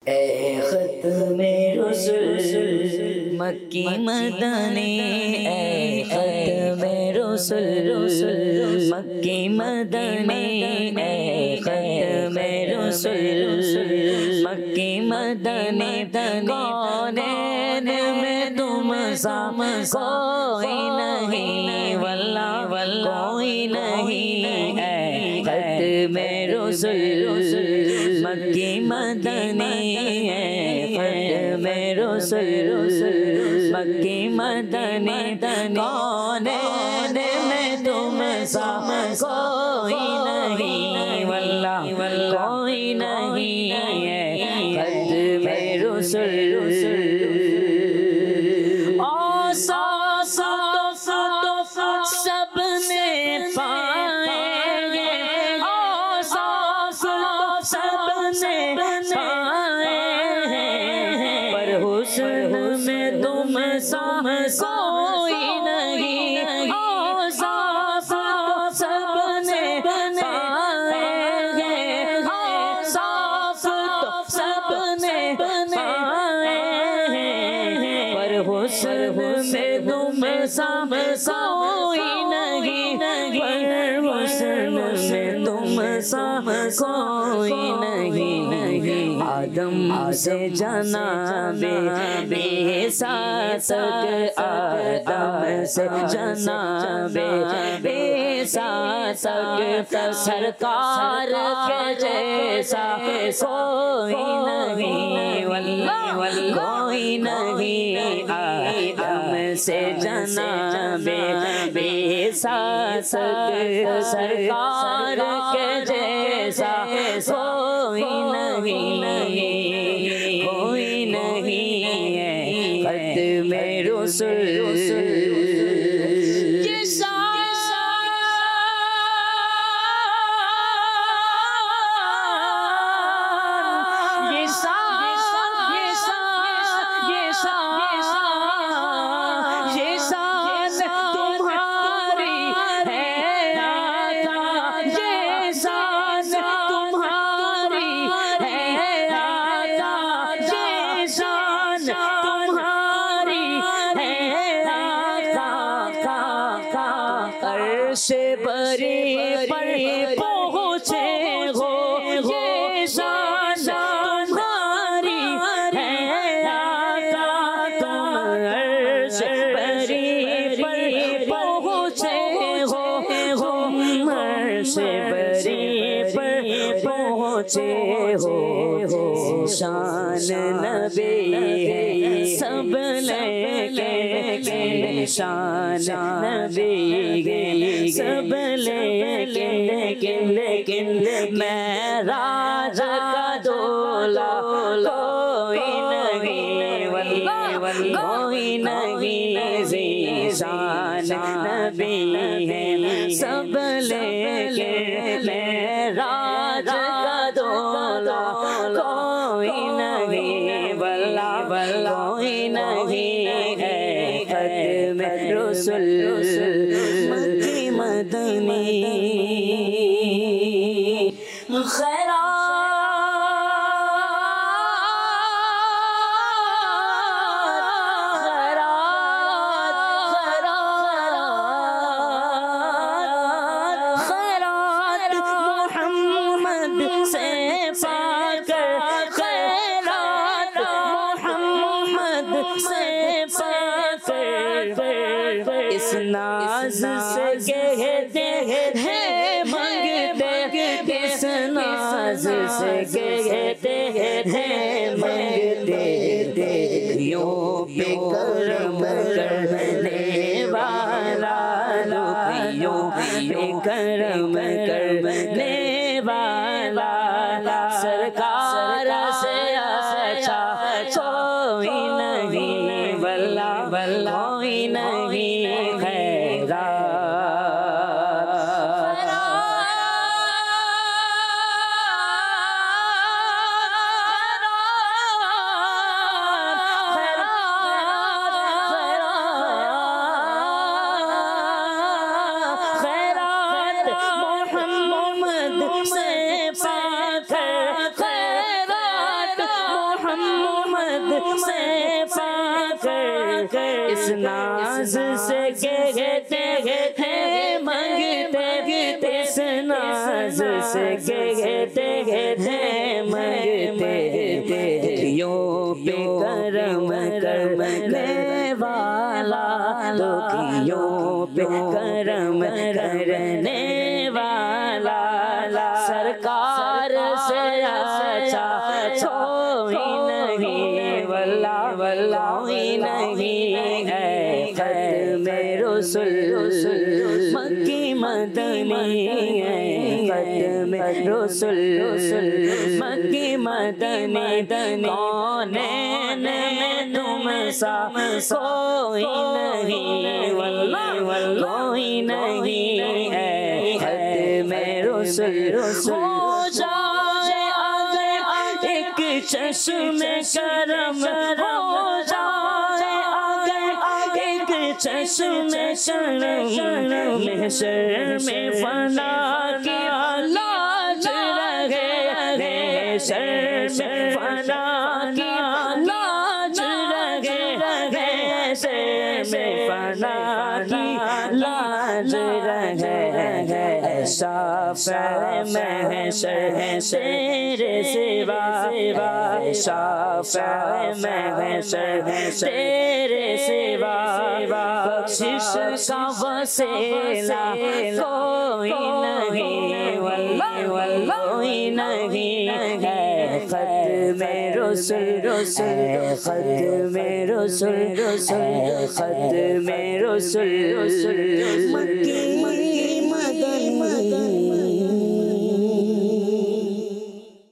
ए ख़त्मे रसूल मक्की मदनी, ए ख़त्मे रसूल मक्की मदनी, ए ख़त्मे रसूल मक्की मदनी। कौनैन में तुम सा कोई नहीं, वल्ला वल्ला कोई नहीं, ए ख़त्मे रसूल मक्की मदनी, ख़त्मे रसूल मक्की मदनी। कौनैन में तुम सा कोई नहीं, वल्ला वल्ला कोई नहीं, ख़त्मे रसूल। ओ सबने पाएंगे, ओ सबने पाएंगे, पर हुस्न में तुम सा कोई नहीं, ओ सबने पाएंगे, ओ सबने पाएंगे, पर हुस्न में तुम सा कोई नहीं, पर हुस्न में तुम सा कोई नहीं। आदम से जनाबे ईसा तक, आदम से जनाबे ईसा तक, सरकार के जैसा कोई नहीं, वल्लाह कोई नहीं। आदम से जनाबे ईसा तक, सरकार के जैसा कोई नहीं, कोई नहीं, ख़त्मे रसूल। अर्श बरी पर पहुँचे हो, ये शान तुम्हारी है आका। तुम अर्श बरी पर पहुँचे हो, तुम अर्श बरी पर पहुँचे हो। शान नबी है सब लेके, शान नबी है सब लेकिन मैं राजा का दूल्हा कोई नहीं, वल्लाह कोई नहीं। शान नबी है सब लेकिन मैं राजा का दूल्हा कोई नहीं, वल्लाह कोई नहीं, ख़त्मे रसूल मक्की मदनी। इस नाज से कहते हैं मंगते, इस नाज से कहते हैं मंगते, यूं पे करम करने वाला, यूं पे करम करने वाला, सरकार से अच्छा कोई नहीं, वल्लाह कोई नहीं, से फाकर, इस नाज से कहते हैं मंगते, इस नाज से कहते हैं मंगते। दुखियों पे करम करने वाला, दुखियों पे करम करने वाला, सरकार से अच्छा कोई नहीं, वल्ला वल्ला कोई नहीं है। खत्मे रसूल मक्की मदनी है, खत्मे रसूल मक्की मदनी, कौनैन में तुम सा कोई नहीं, वल्ला वल्ला कोई नहीं है। खत्मे रसूल हो जाए अगर एक चश्मे करम, हो जाए अगर एक चश्मे करम, महशर में फना की लाज रहे, महशर में फना की लाज रहे, महशर में फना की लाज रहे। शाफ़िए महशर तेरे सिवा, शाफ़िए महशर तेरे सिवा, बख्शिश का वसीला कोई नहीं, वल्ला वल्ला कोई नहीं है। खत्मे रसूल, खत्मे रसूल, खत्मे रसूल मक्की